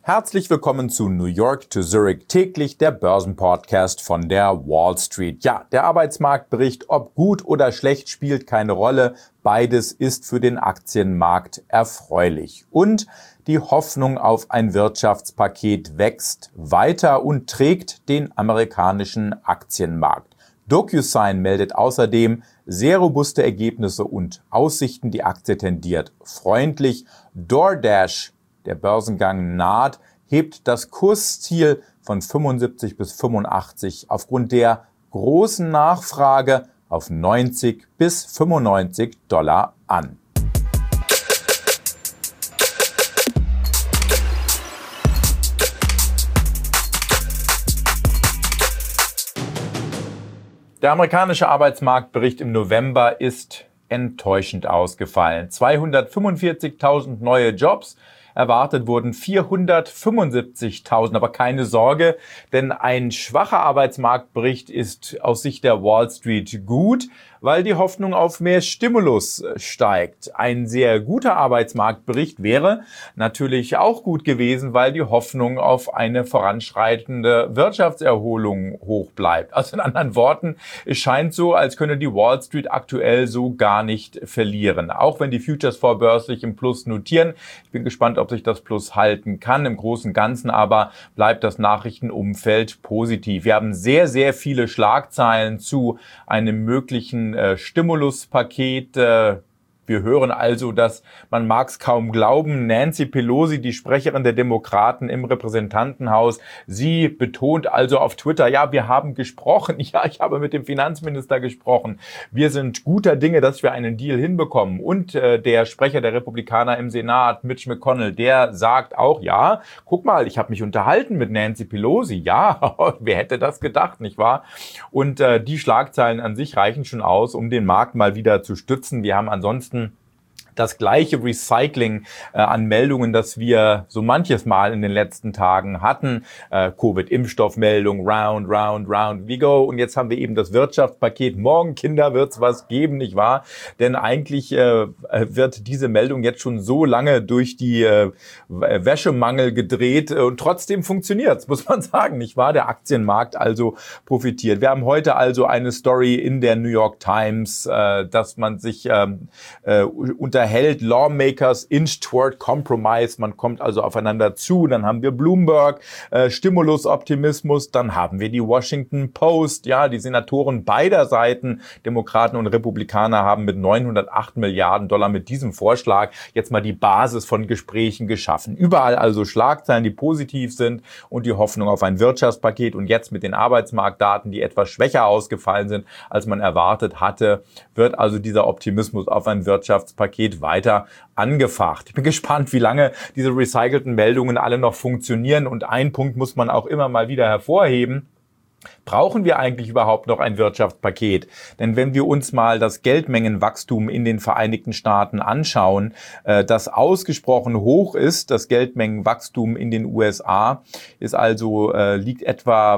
Herzlich willkommen zu New York to Zurich täglich, der Börsenpodcast von der Wall Street. Ja, der Arbeitsmarktbericht, ob gut oder schlecht, spielt keine Rolle. Beides ist für den Aktienmarkt erfreulich. Und die Hoffnung auf ein Wirtschaftspaket wächst weiter und trägt den amerikanischen Aktienmarkt. DocuSign meldet außerdem sehr robuste Ergebnisse und Aussichten. Die Aktie tendiert freundlich. DoorDash, der Börsengang naht, hebt das Kursziel von 75 bis 85 aufgrund der großen Nachfrage auf 90 bis 95 Dollar an. Der amerikanische Arbeitsmarktbericht im November ist enttäuschend ausgefallen. 245.000 neue Jobs. Erwartet wurden 475.000, aber keine Sorge, denn ein schwacher Arbeitsmarktbericht ist aus Sicht der Wall Street gut, weil die Hoffnung auf mehr Stimulus steigt. Ein sehr guter Arbeitsmarktbericht wäre natürlich auch gut gewesen, weil die Hoffnung auf eine voranschreitende Wirtschaftserholung hoch bleibt. Also in anderen Worten, es scheint so, als könne die Wall Street aktuell so gar nicht verlieren. Auch wenn die Futures vorbörslich im Plus notieren. Ich bin gespannt, ob sich das Plus halten kann. Im Großen und Ganzen aber bleibt das Nachrichtenumfeld positiv. Wir haben sehr, sehr viele Schlagzeilen zu einem möglichen Stimuluspaket. Wir hören also, dass, man mag es kaum glauben, Nancy Pelosi, die Sprecherin der Demokraten im Repräsentantenhaus, sie betont also auf Twitter, ja, wir haben gesprochen, ja, ich habe mit dem Finanzminister gesprochen, wir sind guter Dinge, dass wir einen Deal hinbekommen. Und der Sprecher der Republikaner im Senat, Mitch McConnell, der sagt auch, ja, guck mal, ich habe mich unterhalten mit Nancy Pelosi, ja, wer hätte das gedacht, nicht wahr? Und die Schlagzeilen an sich reichen schon aus, um den Markt mal wieder zu stützen. Wir haben ansonsten das gleiche Recycling an Meldungen, das wir so manches Mal in den letzten Tagen hatten. Covid-Impfstoffmeldung, round, we go. Und jetzt haben wir eben das Wirtschaftspaket. Morgen, Kinder, wird's was geben, nicht wahr? Denn eigentlich wird diese Meldung jetzt schon so lange durch die Wäschemangel gedreht und trotzdem funktioniert's, muss man sagen, nicht wahr? Der Aktienmarkt also profitiert. Wir haben heute also eine Story in der New York Times, dass man sich unterhält, Lawmakers inch toward compromise, man kommt also aufeinander zu, dann haben wir Bloomberg, Stimulus-Optimismus, dann haben wir die Washington Post, ja, die Senatoren beider Seiten, Demokraten und Republikaner, haben mit 908 Milliarden Dollar mit diesem Vorschlag jetzt mal die Basis von Gesprächen geschaffen. Überall also Schlagzeilen, die positiv sind und die Hoffnung auf ein Wirtschaftspaket und jetzt mit den Arbeitsmarktdaten, die etwas schwächer ausgefallen sind, als man erwartet hatte, wird also dieser Optimismus auf ein Wirtschaftspaket weiter angefacht. Ich bin gespannt, wie lange diese recycelten Meldungen alle noch funktionieren. Und ein Punkt muss man auch immer mal wieder hervorheben. Brauchen wir eigentlich überhaupt noch ein Wirtschaftspaket? Denn wenn wir uns mal das Geldmengenwachstum in den Vereinigten Staaten anschauen, das ausgesprochen hoch ist, das Geldmengenwachstum in den USA ist also, liegt etwa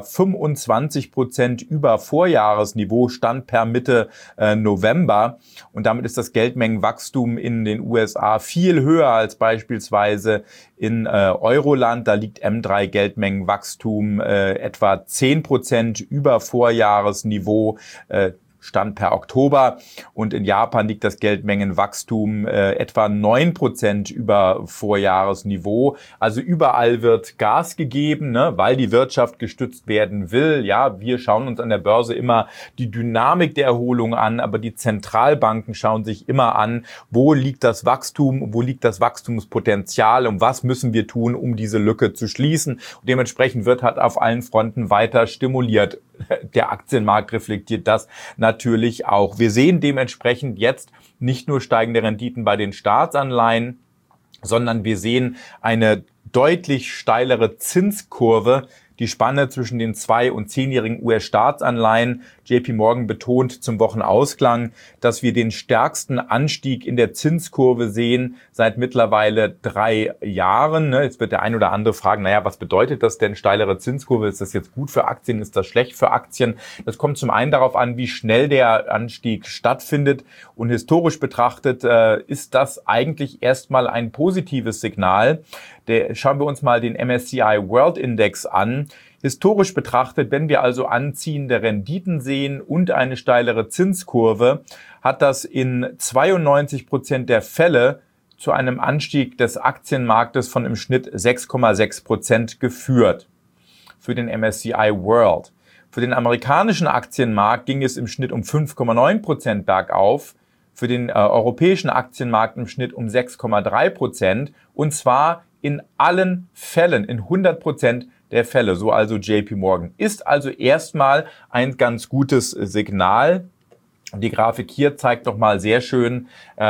25% über Vorjahresniveau, Stand per Mitte November. Und damit ist das Geldmengenwachstum in den USA viel höher als beispielsweise in Euroland. Da liegt M3 Geldmengenwachstum etwa 10% über Vorjahresniveau, Stand per Oktober. Und in Japan liegt das Geldmengenwachstum etwa 9% über Vorjahresniveau. Also überall wird Gas gegeben, ne, weil die Wirtschaft gestützt werden will. Ja, wir schauen uns an der Börse immer die Dynamik der Erholung an, aber die Zentralbanken schauen sich immer an, wo liegt das Wachstum, wo liegt das Wachstumspotenzial und was müssen wir tun, um diese Lücke zu schließen. Und dementsprechend wird halt auf allen Fronten weiter stimuliert. Der Aktienmarkt reflektiert das natürlich auch. Wir sehen dementsprechend jetzt nicht nur steigende Renditen bei den Staatsanleihen, sondern wir sehen eine deutlich steilere Zinskurve. Die Spanne zwischen den 2- und 10-jährigen US-Staatsanleihen. JP Morgan betont zum Wochenausklang, dass wir den stärksten Anstieg in der Zinskurve sehen seit mittlerweile 3 Jahren. Jetzt wird der ein oder andere fragen, naja, was bedeutet das denn, steilere Zinskurve? Ist das jetzt gut für Aktien? Ist das schlecht für Aktien? Das kommt zum einen darauf an, wie schnell der Anstieg stattfindet. Und historisch betrachtet ist das eigentlich erstmal ein positives Signal. schauen wir uns mal den MSCI World Index an. Historisch betrachtet, wenn wir also anziehende Renditen sehen und eine steilere Zinskurve, hat das in 92% der Fälle zu einem Anstieg des Aktienmarktes von im Schnitt 6,6% geführt für den MSCI World. Für den amerikanischen Aktienmarkt ging es im Schnitt um 5,9% bergauf, für den europäischen Aktienmarkt im Schnitt um 6,3% und zwar in allen Fällen, in 100% der Fälle, so also JP Morgan. Ist also erstmal ein ganz gutes Signal. Die Grafik hier zeigt doch mal sehr schön,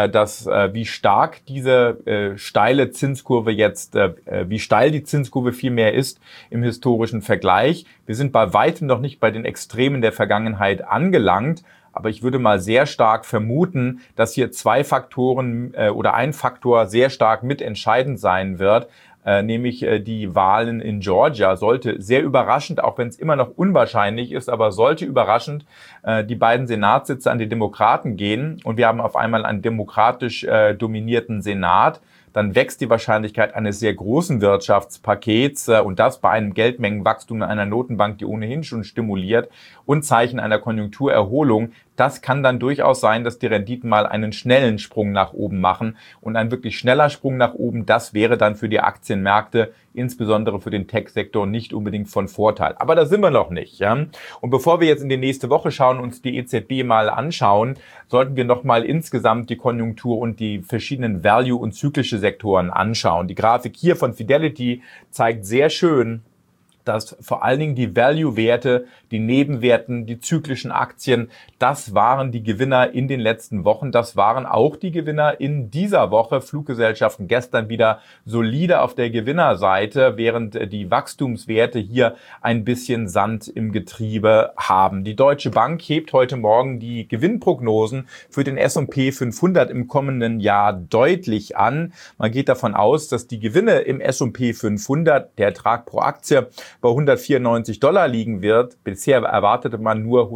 wie stark diese steile Zinskurve jetzt, wie steil die Zinskurve vielmehr ist im historischen Vergleich. Wir sind bei weitem noch nicht bei den Extremen der Vergangenheit angelangt, aber ich würde mal sehr stark vermuten, dass hier zwei Faktoren oder ein Faktor sehr stark mitentscheidend sein wird. Nämlich die Wahlen in Georgia. Sollte sehr überraschend, auch wenn es immer noch unwahrscheinlich ist, aber sollte überraschend die beiden Senatssitze an die Demokraten gehen und wir haben auf einmal einen demokratisch dominierten Senat, dann wächst die Wahrscheinlichkeit eines sehr großen Wirtschaftspakets und das bei einem Geldmengenwachstum einer Notenbank, die ohnehin schon stimuliert und Zeichen einer Konjunkturerholung. Das kann dann durchaus sein, dass die Renditen mal einen schnellen Sprung nach oben machen und ein wirklich schneller Sprung nach oben, das wäre dann für die Aktienmärkte, insbesondere für den Tech-Sektor, nicht unbedingt von Vorteil. Aber da sind wir noch nicht. Ja? Und bevor wir jetzt in die nächste Woche schauen und uns die EZB mal anschauen, sollten wir nochmal insgesamt die Konjunktur und die verschiedenen Value- und zyklische Sektoren anschauen. Die Grafik hier von Fidelity zeigt sehr schön, dass vor allen Dingen die Value-Werte, die Nebenwerten, die zyklischen Aktien, das waren die Gewinner in den letzten Wochen. Das waren auch die Gewinner in dieser Woche. Fluggesellschaften gestern wieder solide auf der Gewinnerseite, während die Wachstumswerte hier ein bisschen Sand im Getriebe haben. Die Deutsche Bank hebt heute Morgen die Gewinnprognosen für den S&P 500 im kommenden Jahr deutlich an. Man geht davon aus, dass die Gewinne im S&P 500, der Ertrag pro Aktie, bei $194 liegen wird. Bisher erwartete man nur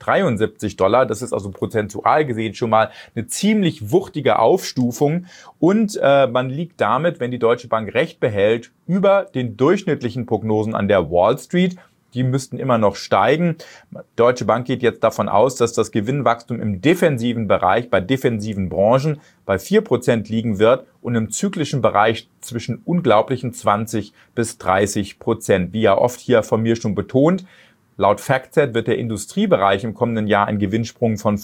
$173. Das ist also prozentual gesehen schon mal eine ziemlich wuchtige Aufstufung. Und man liegt damit, wenn die Deutsche Bank recht behält, über den durchschnittlichen Prognosen an der Wall Street. Die müssten immer noch steigen. Deutsche Bank geht jetzt davon aus, dass das Gewinnwachstum im defensiven Bereich, bei defensiven Branchen, bei 4% liegen wird und im zyklischen Bereich zwischen unglaublichen 20% bis 30%. Wie ja oft hier von mir schon betont, laut FactSet wird der Industriebereich im kommenden Jahr einen Gewinnsprung von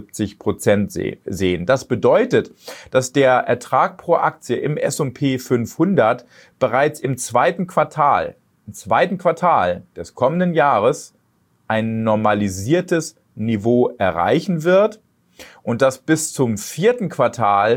75% sehen. Das bedeutet, dass der Ertrag pro Aktie im S&P 500 bereits im zweiten Quartal des kommenden Jahres ein normalisiertes Niveau erreichen wird und dass bis zum vierten Quartal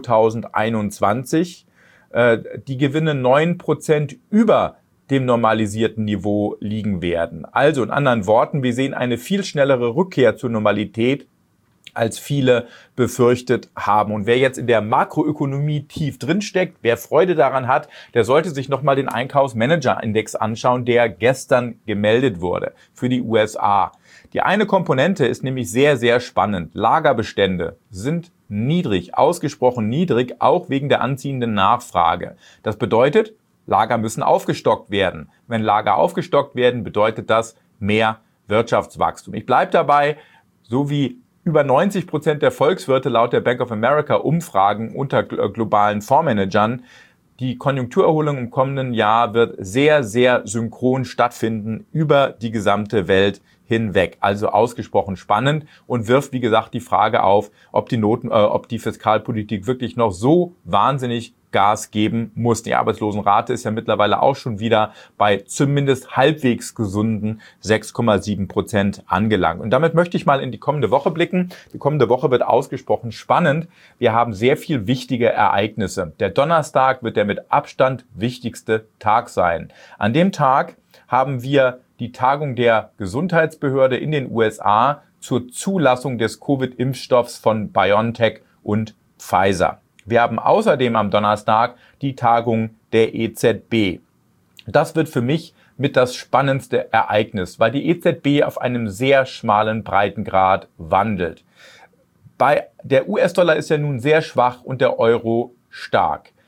2021 die Gewinne 9% über dem normalisierten Niveau liegen werden. Also in anderen Worten, wir sehen eine viel schnellere Rückkehr zur Normalität, als viele befürchtet haben. Und wer jetzt in der Makroökonomie tief drinsteckt, wer Freude daran hat, der sollte sich nochmal den Einkaufsmanager-Index anschauen, der gestern gemeldet wurde für die USA. Die eine Komponente ist nämlich sehr, sehr spannend. Lagerbestände sind niedrig, ausgesprochen niedrig, auch wegen der anziehenden Nachfrage. Das bedeutet, Lager müssen aufgestockt werden. Wenn Lager aufgestockt werden, bedeutet das mehr Wirtschaftswachstum. Ich bleibe dabei, so wie über 90% der Volkswirte laut der Bank of America Umfragen unter globalen Fondsmanagern. Die Konjunkturerholung im kommenden Jahr wird sehr, sehr synchron stattfinden über die gesamte Welt hinweg. Also ausgesprochen spannend und wirft, wie gesagt, die Frage auf, ob die Fiskalpolitik wirklich noch so wahnsinnig Gas geben muss. Die Arbeitslosenrate ist ja mittlerweile auch schon wieder bei zumindest halbwegs gesunden 6,7% angelangt. Und damit möchte ich mal in die kommende Woche blicken. Die kommende Woche wird ausgesprochen spannend. Wir haben sehr viel wichtige Ereignisse. Der Donnerstag wird der mit Abstand wichtigste Tag sein. An dem Tag haben wir die Tagung der Gesundheitsbehörde in den USA zur Zulassung des Covid-Impfstoffs von BioNTech und Pfizer. Wir haben außerdem am Donnerstag die Tagung der EZB. Das wird für mich mit das spannendste Ereignis, weil die EZB auf einem sehr schmalen Breitengrad wandelt. Der US-Dollar ist ja nun sehr schwach und der Euro stark.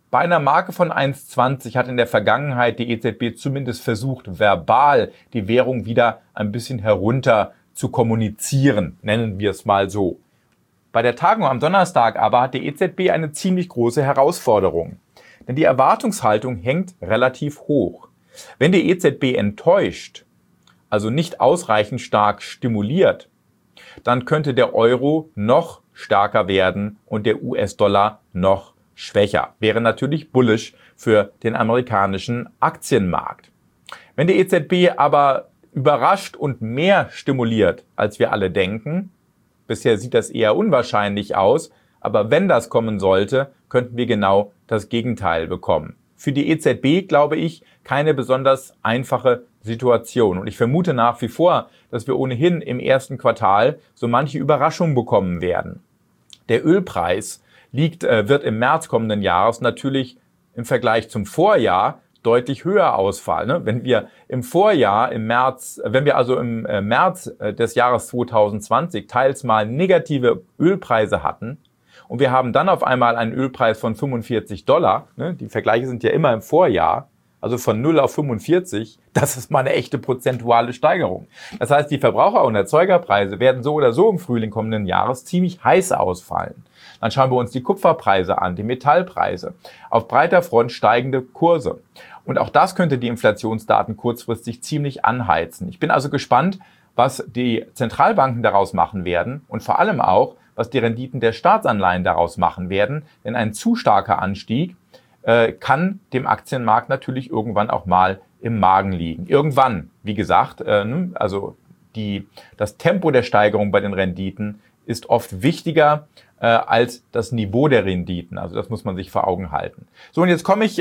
Bei einer Marke von 1,20 hat in der Vergangenheit die EZB zumindest versucht, verbal die Währung wieder ein bisschen herunter zu kommunizieren, nennen wir es mal so. Bei der Tagung am Donnerstag aber hat die EZB eine ziemlich große Herausforderung. Denn die Erwartungshaltung hängt relativ hoch. Wenn die EZB enttäuscht, also nicht ausreichend stark stimuliert, dann könnte der Euro noch stärker werden und der US-Dollar noch schwächer. Wäre natürlich bullish für den amerikanischen Aktienmarkt. Wenn die EZB aber überrascht und mehr stimuliert, als wir alle denken, bisher sieht das eher unwahrscheinlich aus, aber wenn das kommen sollte, könnten wir genau das Gegenteil bekommen. Für die EZB, glaube ich, keine besonders einfache Situation. Und ich vermute nach wie vor, dass wir ohnehin im ersten Quartal so manche Überraschung bekommen werden. Der Ölpreis wird im März kommenden Jahres natürlich im Vergleich zum Vorjahr deutlich höher ausfallen. Wenn wir im März des Jahres 2020 teils mal negative Ölpreise hatten und wir haben dann auf einmal einen Ölpreis von $45, die Vergleiche sind ja immer im Vorjahr, also von 0 auf 45, das ist mal eine echte prozentuale Steigerung. Das heißt, die Verbraucher- und Erzeugerpreise werden so oder so im Frühling kommenden Jahres ziemlich heiß ausfallen. Dann schauen wir uns die Kupferpreise an, die Metallpreise. Auf breiter Front steigende Kurse. Und auch das könnte die Inflationsdaten kurzfristig ziemlich anheizen. Ich bin also gespannt, was die Zentralbanken daraus machen werden und vor allem auch, was die Renditen der Staatsanleihen daraus machen werden. Denn ein zu starker Anstieg kann dem Aktienmarkt natürlich irgendwann auch mal im Magen liegen. Irgendwann, wie gesagt, das Tempo der Steigerung bei den Renditen ist oft wichtiger als das Niveau der Renditen. Also das muss man sich vor Augen halten. So, und jetzt komme ich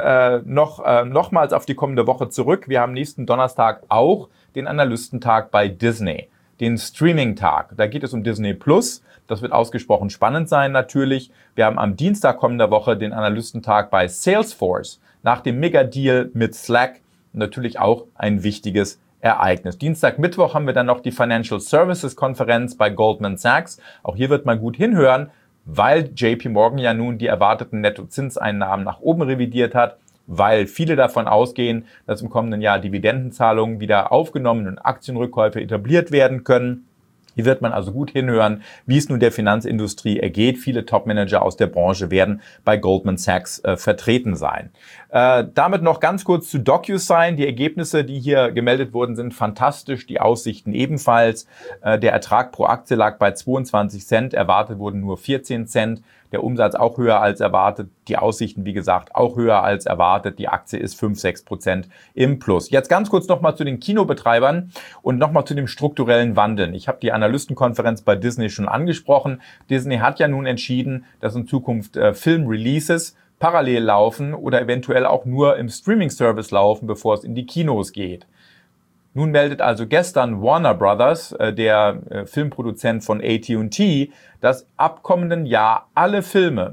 nochmals auf die kommende Woche zurück. Wir haben nächsten Donnerstag auch den Analystentag bei Disney, den Streaming-Tag. Da geht es um Disney Plus. Das wird ausgesprochen spannend sein natürlich. Wir haben am Dienstag kommender Woche den Analystentag bei Salesforce nach dem Mega-Deal mit Slack. Natürlich auch ein wichtiges Ereignis. Dienstag, Mittwoch haben wir dann noch die Financial Services Konferenz bei Goldman Sachs. Auch hier wird man gut hinhören, weil JP Morgan ja nun die erwarteten Nettozinseinnahmen nach oben revidiert hat, weil viele davon ausgehen, dass im kommenden Jahr Dividendenzahlungen wieder aufgenommen und Aktienrückkäufe etabliert werden können. Hier wird man also gut hinhören, wie es nun der Finanzindustrie ergeht. Viele Topmanager aus der Branche werden bei Goldman Sachs vertreten sein. Damit noch ganz kurz zu DocuSign. Die Ergebnisse, die hier gemeldet wurden, sind fantastisch. Die Aussichten ebenfalls. Der Ertrag pro Aktie lag bei 22 Cent. Erwartet wurden nur 14 Cent. Der Umsatz auch höher als erwartet. Die Aussichten, wie gesagt, auch höher als erwartet. Die Aktie ist 5-6% im Plus. Jetzt ganz kurz nochmal zu den Kinobetreibern und nochmal zu dem strukturellen Wandeln. Ich habe die Analystenkonferenz bei Disney schon angesprochen. Disney hat ja nun entschieden, dass in Zukunft Film-Releases parallel laufen oder eventuell auch nur im Streaming-Service laufen, bevor es in die Kinos geht. Nun meldet also gestern Warner Brothers, der Filmproduzent von AT&T, dass ab kommenden Jahr alle Filme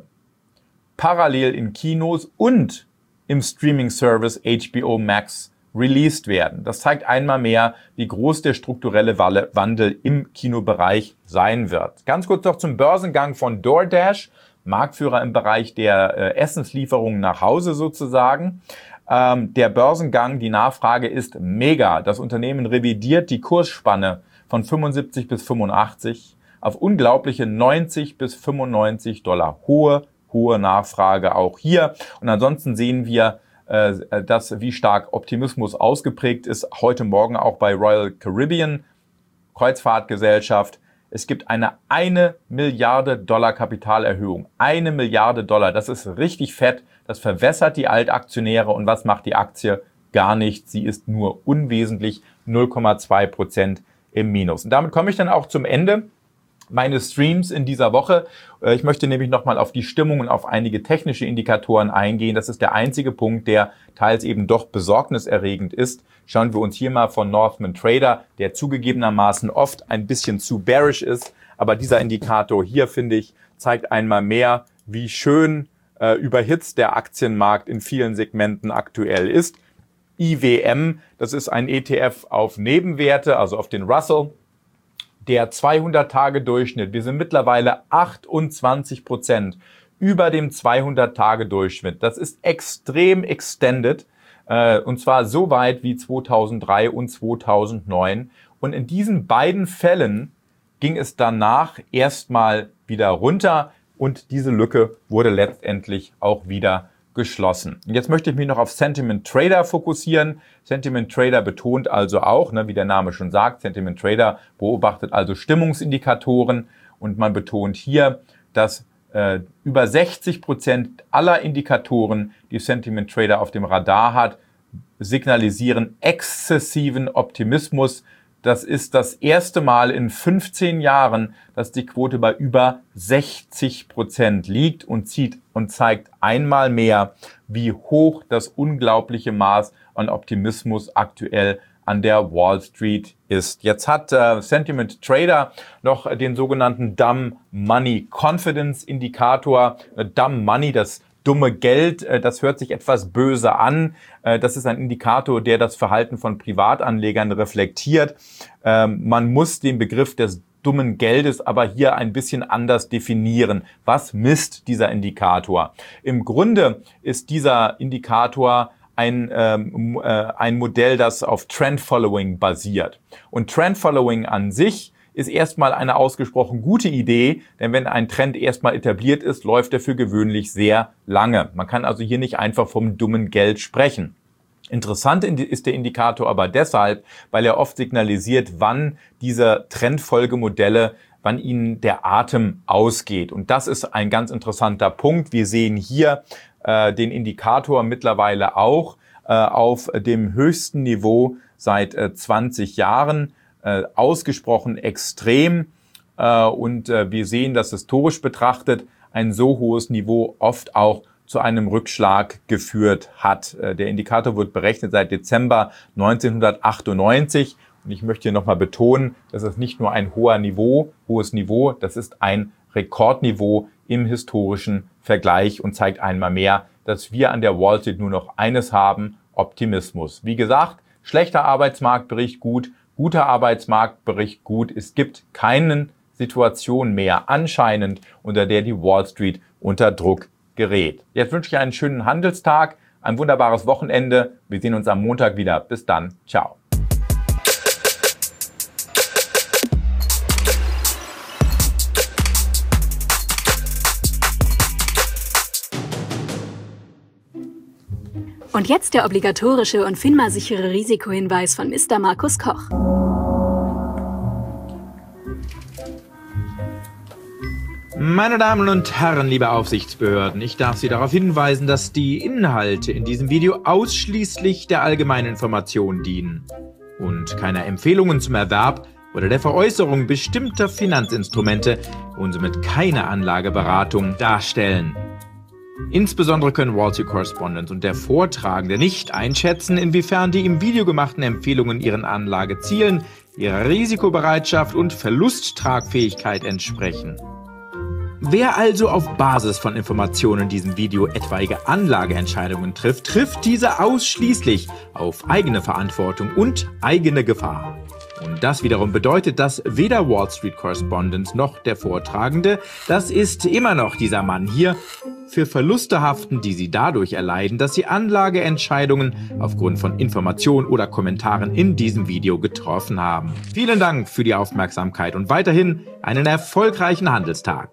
parallel in Kinos und im Streaming-Service HBO Max released werden. Das zeigt einmal mehr, wie groß der strukturelle Wandel im Kinobereich sein wird. Ganz kurz noch zum Börsengang von DoorDash, Marktführer im Bereich der Essenslieferungen nach Hause sozusagen. Der Börsengang, die Nachfrage ist mega. Das Unternehmen revidiert die Kursspanne von 75 bis 85 auf unglaubliche 90 bis 95 $. Hohe Nachfrage auch hier. Und ansonsten sehen wir, wie stark Optimismus ausgeprägt ist. Heute Morgen auch bei Royal Caribbean, Kreuzfahrtgesellschaft. Es gibt eine $1 Milliarde Kapitalerhöhung. $1 Milliarde. Das ist richtig fett. Das verwässert die Altaktionäre. Und was macht die Aktie? Gar nichts. Sie ist nur unwesentlich 0,2% im Minus. Und damit komme ich dann auch zum Ende meines Streams in dieser Woche. Ich möchte nämlich nochmal auf die Stimmung und auf einige technische Indikatoren eingehen. Das ist der einzige Punkt, der teils eben doch besorgniserregend ist. Schauen wir uns hier mal von Northman Trader, der zugegebenermaßen oft ein bisschen zu bearish ist. Aber dieser Indikator hier, finde ich, zeigt einmal mehr, wie schön überhitzt der Aktienmarkt in vielen Segmenten aktuell ist. IWM, das ist ein ETF auf Nebenwerte, also auf den Russell. Der 200-Tage-Durchschnitt, wir sind mittlerweile 28% über dem 200-Tage-Durchschnitt. Das ist extrem extended, und zwar so weit wie 2003 und 2009. Und in diesen beiden Fällen ging es danach erstmal wieder runter und diese Lücke wurde letztendlich auch wieder geschlossen. Und jetzt möchte ich mich noch auf Sentiment Trader fokussieren. Sentiment Trader betont also auch, wie der Name schon sagt, Sentiment Trader beobachtet also Stimmungsindikatoren und man betont hier, dass über 60% aller Indikatoren, die Sentiment Trader auf dem Radar hat, signalisieren exzessiven Optimismus. Das ist das erste Mal in 15 Jahren, dass die Quote bei über 60% liegt und zeigt einmal mehr, wie hoch das unglaubliche Maß an Optimismus aktuell an der Wall Street ist. Jetzt hat Sentiment Trader noch den sogenannten Dumb Money Confidence Indikator. Dumb Money, das dumme Geld, das hört sich etwas böse an. Das ist ein Indikator, der das Verhalten von Privatanlegern reflektiert. Man muss den Begriff des dummen Geldes aber hier ein bisschen anders definieren. Was misst dieser Indikator? Im Grunde ist dieser Indikator ein Modell, das auf Trend Following basiert. Und Trend Following an sich ist erstmal eine ausgesprochen gute Idee, denn wenn ein Trend erstmal etabliert ist, läuft er für gewöhnlich sehr lange. Man kann also hier nicht einfach vom dummen Geld sprechen. Interessant ist der Indikator aber deshalb, weil er oft signalisiert, wann diese Trendfolgemodelle, wann ihnen der Atem ausgeht. Und das ist ein ganz interessanter Punkt. Wir sehen hier den Indikator mittlerweile auch auf dem höchsten Niveau seit 20 Jahren, ausgesprochen extrem. Und wir sehen, dass historisch betrachtet ein so hohes Niveau oft auch zu einem Rückschlag geführt hat. Der Indikator wird berechnet seit Dezember 1998. Und ich möchte hier nochmal betonen, das ist nicht nur ein hohes Niveau, das ist ein Rekordniveau im historischen Vergleich und zeigt einmal mehr, dass wir an der Wall Street nur noch eines haben: Optimismus. Wie gesagt, schlechter Arbeitsmarktbericht gut, guter Arbeitsmarktbericht gut. Es gibt keine Situation mehr anscheinend, unter der die Wall Street unter Druck gerät. Jetzt wünsche ich einen schönen Handelstag, ein wunderbares Wochenende. Wir sehen uns am Montag wieder. Bis dann. Ciao. Und jetzt der obligatorische und FINMA-sichere Risikohinweis von Mr. Markus Koch. Meine Damen und Herren, liebe Aufsichtsbehörden, ich darf Sie darauf hinweisen, dass die Inhalte in diesem Video ausschließlich der allgemeinen Information dienen und keiner Empfehlungen zum Erwerb oder der Veräußerung bestimmter Finanzinstrumente und somit keine Anlageberatung darstellen. Insbesondere können Wall Street Correspondent und der Vortragende nicht einschätzen, inwiefern die im Video gemachten Empfehlungen ihren Anlagezielen, ihrer Risikobereitschaft und Verlusttragfähigkeit entsprechen. Wer also auf Basis von Informationen in diesem Video etwaige Anlageentscheidungen trifft, trifft diese ausschließlich auf eigene Verantwortung und eigene Gefahr. Und das wiederum bedeutet, dass weder Wall Street Correspondent noch der Vortragende, das ist immer noch dieser Mann hier, für Verluste haften, die sie dadurch erleiden, dass sie Anlageentscheidungen aufgrund von Informationen oder Kommentaren in diesem Video getroffen haben. Vielen Dank für die Aufmerksamkeit und weiterhin einen erfolgreichen Handelstag.